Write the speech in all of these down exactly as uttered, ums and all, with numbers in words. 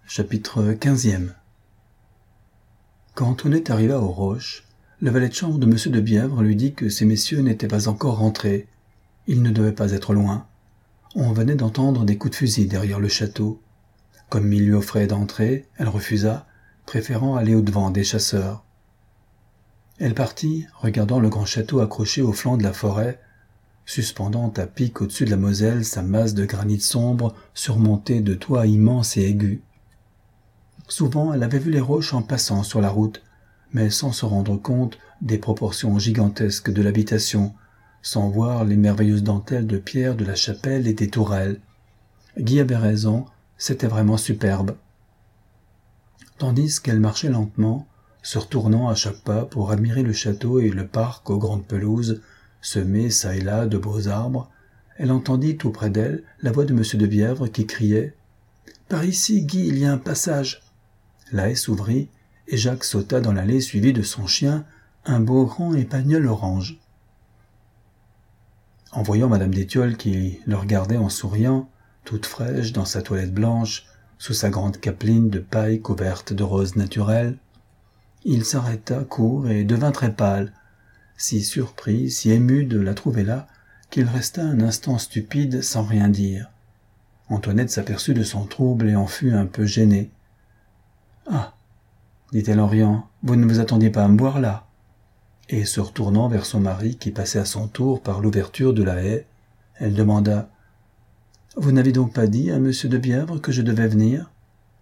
Chapitre quinzième. Quand Antoinette arriva aux Roches, le valet de chambre de Monsieur de Bièvre lui dit que ces messieurs n'étaient pas encore rentrés. Ils ne devaient pas être loin. On venait d'entendre des coups de fusil derrière le château. Comme il lui offrait d'entrer, elle refusa, préférant aller au-devant des chasseurs. Elle partit, regardant le grand château accroché au flanc de la forêt, suspendant à pic au-dessus de la Moselle sa masse de granit sombre surmontée de toits immenses et aigus. Souvent, elle avait vu les roches en passant sur la route, mais sans se rendre compte des proportions gigantesques de l'habitation, sans voir les merveilleuses dentelles de pierre de la chapelle et des tourelles. Guy avait raison, c'était vraiment superbe. Tandis qu'elle marchait lentement, se retournant à chaque pas pour admirer le château et le parc aux grandes pelouses, semées çà et là de beaux arbres, elle entendit tout près d'elle la voix de Monsieur de Bièvre qui criait « Par ici, Guy, il y a un passage !» La haie s'ouvrit, et Jacques sauta dans l'allée suivi de son chien, un beau grand épagnol orange. En voyant Madame d'Étiolles qui le regardait en souriant, toute fraîche dans sa toilette blanche, sous sa grande capeline de paille couverte de roses naturelles, il s'arrêta court et devint très pâle, si surpris, si ému de la trouver là, qu'il resta un instant stupide sans rien dire. Antoinette s'aperçut de son trouble et en fut un peu gênée. « Ah !» dit-elle en riant, « vous ne vous attendiez pas à me voir là ?» Et se retournant vers son mari qui passait à son tour par l'ouverture de la haie, elle demanda « Vous n'avez donc pas dit à Monsieur de Bièvre que je devais venir ?»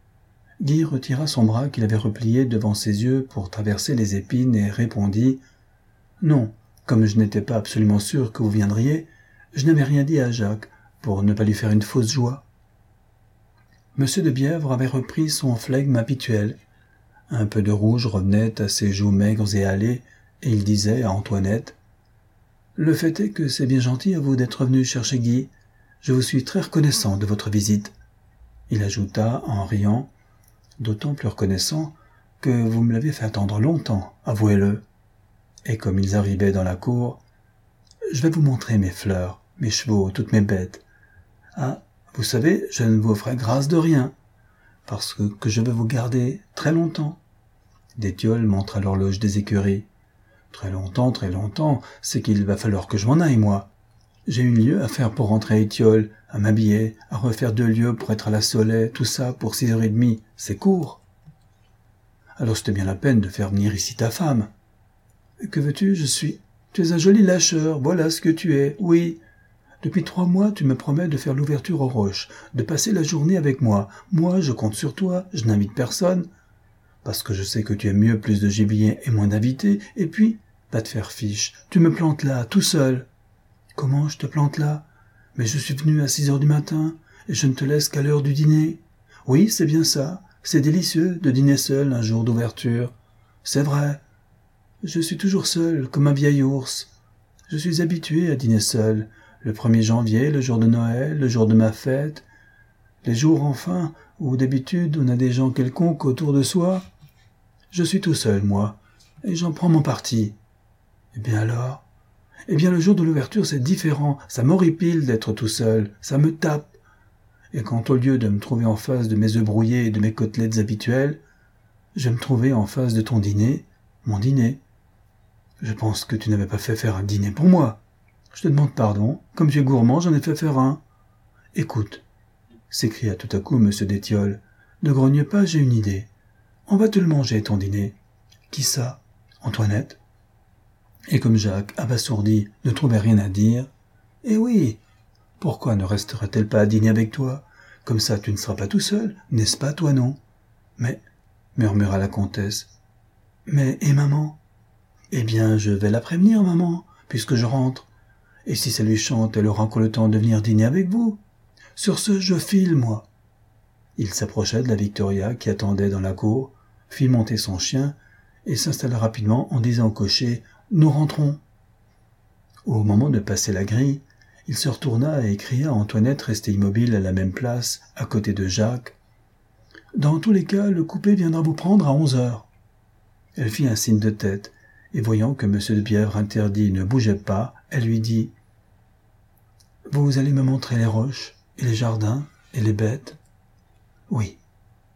Guy retira son bras qu'il avait replié devant ses yeux pour traverser les épines et répondit « Non, comme je n'étais pas absolument sûr que vous viendriez, je n'avais rien dit à Jacques pour ne pas lui faire une fausse joie. » Monsieur de Bièvre avait repris son flegme habituel. Un peu de rouge revenait à ses joues maigres et hâlées, et il disait à Antoinette « Le fait est que c'est bien gentil à vous d'être venu chercher Guy. Je vous suis très reconnaissant de votre visite. » Il ajouta en riant « D'autant plus reconnaissant que vous me l'avez fait attendre longtemps, avouez-le. » Et comme ils arrivaient dans la cour, « Je vais vous montrer mes fleurs, mes chevaux, toutes mes bêtes. Ah, vous savez, je ne vous ferai grâce de rien, parce que, que je vais vous garder très longtemps. » D'Étiolles montra l'horloge des écuries. « Très longtemps, très longtemps, c'est qu'il va falloir que je m'en aille, moi. J'ai une lieue à faire pour rentrer à Étiolles, à m'habiller, à refaire deux lieues pour être à la Soleil, tout ça pour six heures et demie, c'est court. Alors c'était bien la peine de faire venir ici ta femme. Que veux-tu, je suis... Tu es un joli lâcheur, voilà ce que tu es, oui. Depuis trois mois, tu me promets de faire l'ouverture aux roches, de passer la journée avec moi. Moi, je compte sur toi, je n'invite personne, parce que je sais que tu aimes mieux plus de gibier et moins d'invités, et puis, va te faire fiche, tu me plantes là, tout seul. Comment je te plante là? Mais je suis venu à six heures du matin, et je ne te laisse qu'à l'heure du dîner. Oui, c'est bien ça, c'est délicieux de dîner seul un jour d'ouverture. C'est vrai. Je suis toujours seul, comme un vieil ours. Je suis habitué à dîner seul, le premier janvier, le jour de Noël, le jour de ma fête, les jours enfin où d'habitude on a des gens quelconques autour de soi. Je suis tout seul, moi, et j'en prends mon parti. Eh bien alors? Eh bien le jour de l'ouverture c'est différent, ça m'horripile d'être tout seul, ça me tape. Et quand au lieu de me trouver en face de mes œufs brouillés et de mes côtelettes habituelles, je vais me trouver en face de ton dîner, mon dîner. Je pense que tu n'avais pas fait faire un dîner pour moi. Je te demande pardon, comme tu es gourmand, j'en ai fait faire un. Écoute, s'écria tout à coup Monsieur d'Étiolles, ne grogne pas, j'ai une idée. On va te le manger, ton dîner. Qui ça? Antoinette. Et comme Jacques, abasourdi, ne trouvait rien à dire, eh oui, pourquoi ne resterait-elle pas à dîner avec toi? Comme ça tu ne seras pas tout seul, n'est-ce pas, toi non? Mais, murmura la comtesse, mais, et maman? Eh bien, je vais la prévenir, maman, puisque je rentre. Et si ça lui chante, elle aura encore le temps de venir dîner avec vous. Sur ce, je file, moi. Il s'approcha de la Victoria qui attendait dans la cour, fit monter son chien et s'installa rapidement en disant au cocher « Nous rentrons ». Au moment de passer la grille, il se retourna et cria à Antoinette restée immobile à la même place, à côté de Jacques « Dans tous les cas, le coupé viendra vous prendre à onze heures. » Elle fit un signe de tête, et voyant que Monsieur de Bièvre interdit ne bougeait pas, elle lui dit « Vous allez me montrer les roches, et les jardins, et les bêtes ?»« Oui. »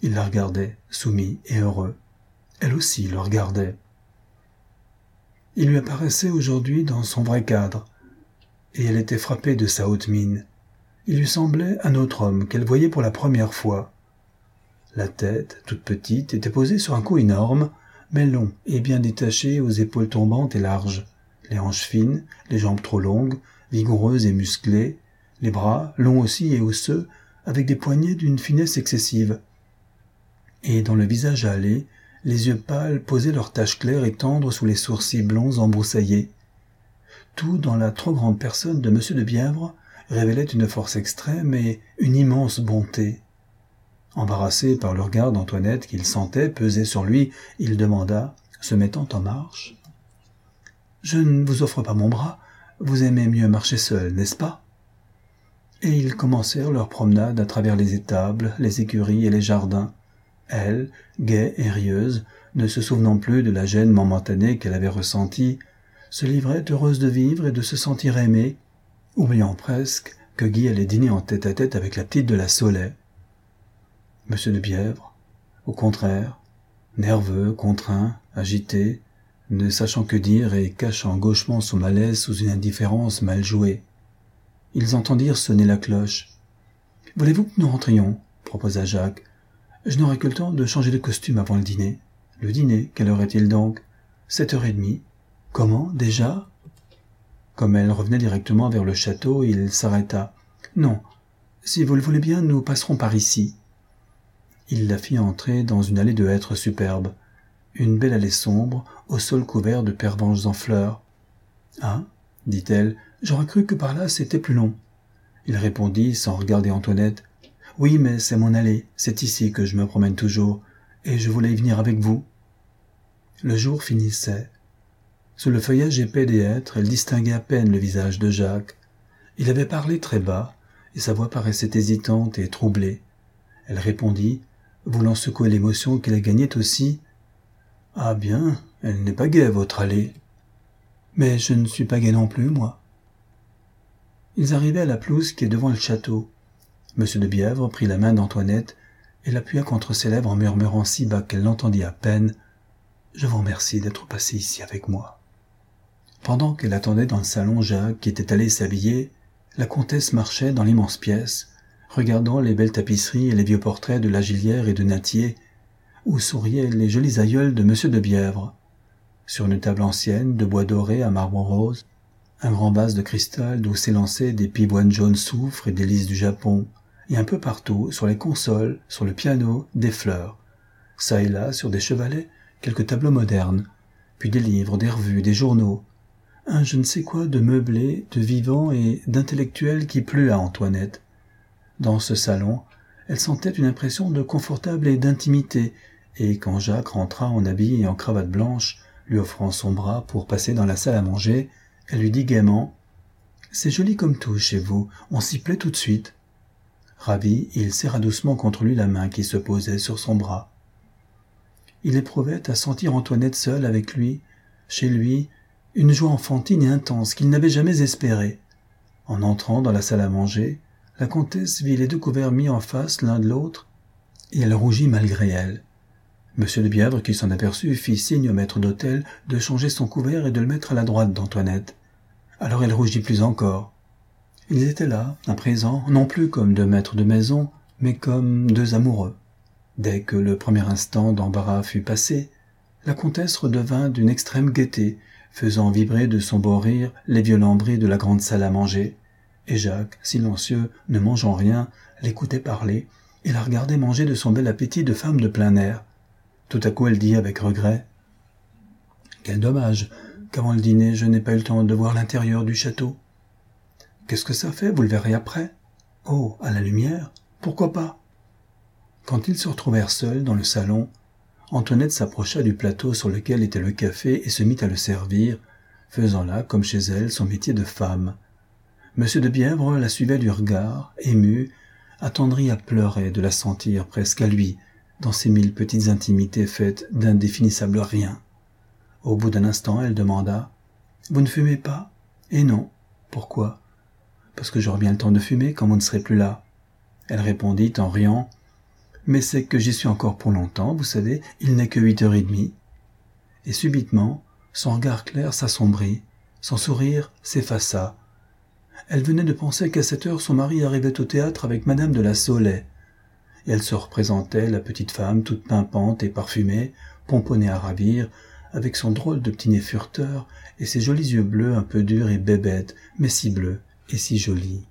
Il la regardait, soumis et heureux. Elle aussi le regardait. Il lui apparaissait aujourd'hui dans son vrai cadre, et elle était frappée de sa haute mine. Il lui semblait un autre homme qu'elle voyait pour la première fois. La tête, toute petite, était posée sur un cou énorme, mais long et bien détaché aux épaules tombantes et larges, les hanches fines, les jambes trop longues, vigoureuses et musclées, les bras, longs aussi et osseux, avec des poignets d'une finesse excessive. Et dans le visage hâlé, les yeux pâles posaient leurs taches claires et tendres sous les sourcils blonds embroussaillés. Tout dans la trop grande personne de Monsieur de Bièvre révélait une force extrême et une immense bonté. Embarrassé par le regard d'Antoinette qu'il sentait peser sur lui, il demanda, se mettant en marche. « Je ne vous offre pas mon bras, vous aimez mieux marcher seul, n'est-ce pas ?» Et ils commencèrent leur promenade à travers les étables, les écuries et les jardins. Elle, gaie et rieuse, ne se souvenant plus de la gêne momentanée qu'elle avait ressentie, se livrait heureuse de vivre et de se sentir aimée, oubliant presque que Guy allait dîner en tête-à-tête avec la petite de la Saulay. Monsieur de Bièvre, au contraire, nerveux, contraint, agité, ne sachant que dire et cachant gauchement son malaise sous une indifférence mal jouée. Ils entendirent sonner la cloche. « Voulez-vous que nous rentrions ?» proposa Jacques. « Je n'aurai que le temps de changer de costume avant le dîner. »« Le dîner, quelle heure est-il donc ?»« Sept heures et demie. »« Comment, déjà ?» Comme elle revenait directement vers le château, il s'arrêta. « Non, si vous le voulez bien, nous passerons par ici. » Il la fit entrer dans une allée de hêtres superbes, une belle allée sombre, au sol couvert de pervenches en fleurs. « Ah, dit-elle, j'aurais cru que par là c'était plus long. » Il répondit sans regarder Antoinette. « Oui, mais c'est mon allée, c'est ici que je me promène toujours, et je voulais y venir avec vous. » Le jour finissait. Sous le feuillage épais des hêtres, elle distinguait à peine le visage de Jacques. Il avait parlé très bas, et sa voix paraissait hésitante et troublée. Elle répondit, voulant secouer l'émotion qui la gagnait aussi. « Ah bien, elle n'est pas gaie, votre allée. »« Mais je ne suis pas gaie non plus, moi. » Ils arrivaient à la pelouse qui est devant le château. Monsieur de Bièvre prit la main d'Antoinette et l'appuya contre ses lèvres en murmurant si bas qu'elle l'entendit à peine. « Je vous remercie d'être passé ici avec moi. » Pendant qu'elle attendait dans le salon Jacques, qui était allé s'habiller, la comtesse marchait dans l'immense pièce, regardant les belles tapisseries et les vieux portraits de Lagillière et de Nattier, où souriaient les jolis aïeuls de Monsieur de Bièvre. Sur une table ancienne, de bois doré à marbre rose, un grand vase de cristal d'où s'élançaient des pivoines jaunes soufre et des lys du Japon, et un peu partout, sur les consoles, sur le piano, des fleurs. Ça et là, sur des chevalets, quelques tableaux modernes, puis des livres, des revues, des journaux, un je ne sais quoi de meublé, de vivant et d'intellectuel qui plut à Antoinette. Dans ce salon, elle sentait une impression de confortable et d'intimité, et quand Jacques rentra en habit et en cravate blanche, lui offrant son bras pour passer dans la salle à manger, elle lui dit gaiement « C'est joli comme tout chez vous, on s'y plaît tout de suite. » Ravi, il serra doucement contre lui la main qui se posait sur son bras. Il éprouvait à sentir Antoinette seule avec lui, chez lui, une joie enfantine et intense qu'il n'avait jamais espérée. En entrant dans la salle à manger, la comtesse vit les deux couverts mis en face l'un de l'autre, et elle rougit malgré elle. Monsieur de Bièvre, qui s'en aperçut, fit signe au maître d'hôtel de changer son couvert et de le mettre à la droite d'Antoinette. Alors elle rougit plus encore. Ils étaient là, à présent, non plus comme deux maîtres de maison, mais comme deux amoureux. Dès que le premier instant d'embarras fut passé, la comtesse redevint d'une extrême gaieté, faisant vibrer de son beau rire les violents bris de la grande salle à manger, et Jacques, silencieux, ne mangeant rien, l'écoutait parler, et la regardait manger de son bel appétit de femme de plein air. Tout à coup elle dit avec regret « Quel dommage qu'avant le dîner je n'ai pas eu le temps de voir l'intérieur du château. »« Qu'est-ce que ça fait, vous le verrez après. »« Oh, à la lumière, pourquoi pas ?» Quand ils se retrouvèrent seuls dans le salon, Antoinette s'approcha du plateau sur lequel était le café et se mit à le servir, faisant là, comme chez elle, son métier de femme. Monsieur de Bièvre la suivait du regard, ému, attendri à pleurer de la sentir presque à lui, dans ces mille petites intimités faites d'indéfinissables rien. Au bout d'un instant, elle demanda « Vous ne fumez pas ?»« Et non. Pourquoi ?»« Parce que j'aurai bien le temps de fumer quand vous ne serez plus là. » Elle répondit en riant mais c'est que j'y suis encore pour longtemps, vous savez, il n'est que huit heures et demie. Et subitement, son regard clair s'assombrit, son sourire s'effaça. Elle venait de penser qu'à cette heure son mari arrivait au théâtre avec madame de la Saulay, et elle se représentait la petite femme toute pimpante et parfumée, pomponnée à ravir, avec son drôle de petit nez fureteur et ses jolis yeux bleus un peu durs et bébêtes, mais si bleus et si jolis.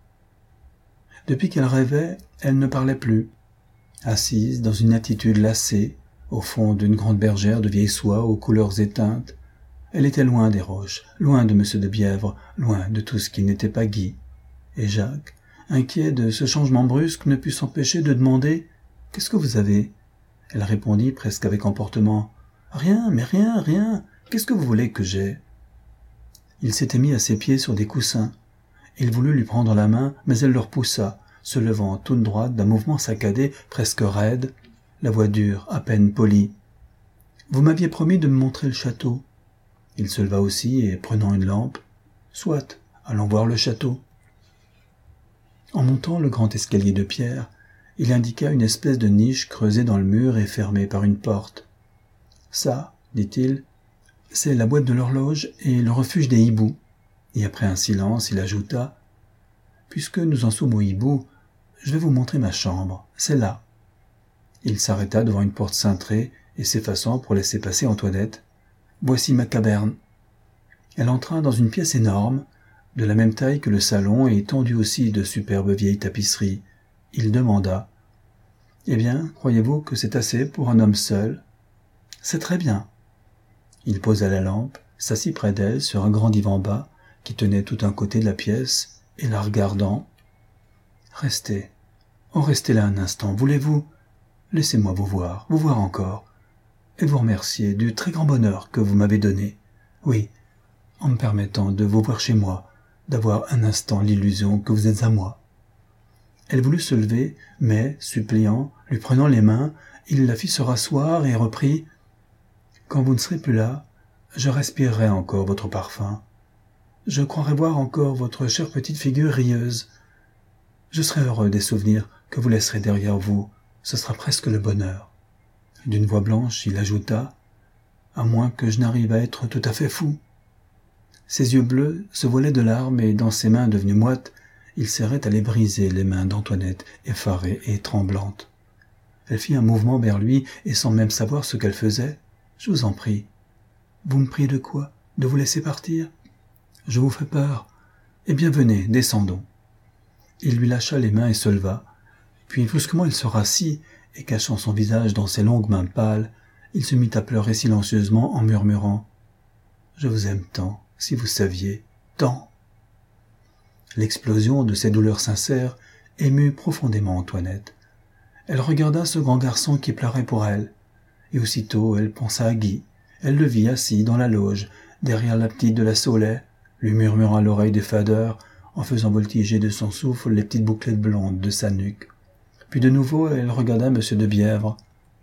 Depuis qu'elle rêvait, elle ne parlait plus. Assise dans une attitude lassée, au fond d'une grande bergère de vieille soie aux couleurs éteintes, elle était loin des roches, loin de Monsieur de Bièvre, loin de tout ce qui n'était pas Guy. Et Jacques, inquiet de ce changement brusque, ne put s'empêcher de demander « Qu'est-ce que vous avez ?» Elle répondit presque avec emportement « Rien, mais rien, rien. Qu'est-ce que vous voulez que j'aie ?» Il s'était mis à ses pieds sur des coussins. Il voulut lui prendre la main, mais elle le repoussa, se levant toute droite d'un mouvement saccadé, presque raide, la voix dure, à peine polie. « Vous m'aviez promis de me montrer le château. » Il se leva aussi et, prenant une lampe, « Soit, allons voir le château. » En montant le grand escalier de pierre, il indiqua une espèce de niche creusée dans le mur et fermée par une porte. « Ça, dit-il, c'est la boîte de l'horloge et le refuge des hiboux. » Et après un silence, il ajouta « Puisque nous en sommes aux hiboux, je vais vous montrer ma chambre, c'est là. » Il s'arrêta devant une porte cintrée et s'effaçant pour laisser passer Antoinette. « Voici ma caverne. » Elle entra dans une pièce énorme, de la même taille que le salon et tendue aussi de superbes vieilles tapisseries. Il demanda « Eh bien, croyez-vous que c'est assez pour un homme seul ?»« C'est très bien. » Il posa la lampe, s'assit près d'elle sur un grand divan bas qui tenait tout un côté de la pièce, et la regardant. « Restez, oh restez là un instant, voulez-vous ? Laissez-moi vous voir, vous voir encore, et vous remercier du très grand bonheur que vous m'avez donné. Oui, en me permettant de vous voir chez moi, d'avoir un instant l'illusion que vous êtes à moi. » Elle voulut se lever, mais, suppliant, lui prenant les mains, il la fit se rasseoir et reprit « Quand vous ne serez plus là, je respirerai encore votre parfum. Je croirai voir encore votre chère petite figure rieuse. Je serai heureux des souvenirs que vous laisserez derrière vous, ce sera presque le bonheur. » D'une voix blanche, il ajouta « À moins que je n'arrive à être tout à fait fou. » Ses yeux bleus se voilaient de larmes et dans ses mains devenues moites, il serrait à les briser les mains d'Antoinette, effarée et tremblante. Elle fit un mouvement vers lui et sans même savoir ce qu'elle faisait. « Je vous en prie. »« Vous me priez de quoi ? De vous laisser partir ? Je vous fais peur. Eh bien venez, descendons. » Il lui lâcha les mains et se leva. Puis brusquement il se rassit et cachant son visage dans ses longues mains pâles, il se mit à pleurer silencieusement en murmurant « Je vous aime tant, si vous saviez, tant !» L'explosion de ces douleurs sincères émut profondément Antoinette. Elle regarda ce grand garçon qui pleurait pour elle, et aussitôt elle pensa à Guy. Elle le vit assis dans la loge, derrière la petite de la Saulay, lui murmurant à l'oreille des fadeurs, en faisant voltiger de son souffle les petites bouclettes blondes de sa nuque. Puis de nouveau elle regarda Monsieur de Bièvre.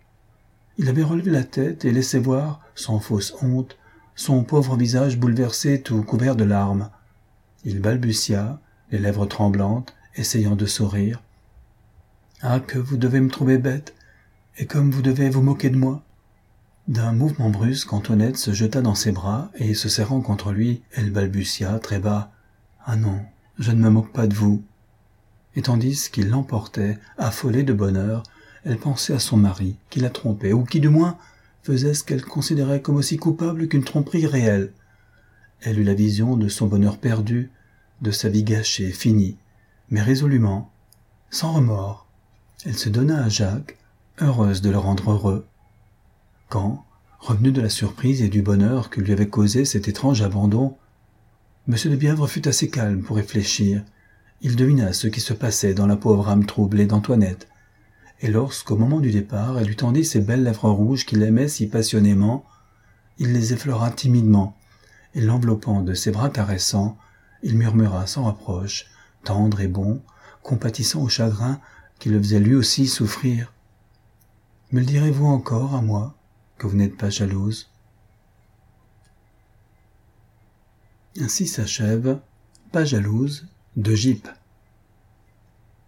Il avait relevé la tête et laissé voir, sans fausse honte, son pauvre visage bouleversé tout couvert de larmes. Il balbutia, les lèvres tremblantes, essayant de sourire. « Ah, que vous devez me trouver bête, et comme vous devez vous moquer de moi !» D'un mouvement brusque, Antoinette se jeta dans ses bras, et se serrant contre lui, elle balbutia très bas. « Ah non, je ne me moque pas de vous. » Et tandis qu'il l'emportait, affolée de bonheur, elle pensait à son mari, qui la trompait, ou qui, du moins, faisait ce qu'elle considérait comme aussi coupable qu'une tromperie réelle. Elle eut la vision de son bonheur perdu, de sa vie gâchée, finie, mais résolument, sans remords. Elle se donna à Jacques, heureuse de le rendre heureux. Quand, revenu de la surprise et du bonheur que lui avait causé cet étrange abandon, Monsieur de Bièvre fut assez calme pour réfléchir. Il devina ce qui se passait dans la pauvre âme troublée d'Antoinette, et lorsqu'au moment du départ, elle lui tendit ses belles lèvres rouges qu'il aimait si passionnément, il les effleura timidement, et l'enveloppant de ses bras caressants, il murmura sans reproche, tendre et bon, compatissant au chagrin qui le faisait lui aussi souffrir. « Me le direz-vous encore à moi, que vous n'êtes pas jalouse ?» Ainsi s'achève « Pas jalouse » de Gype.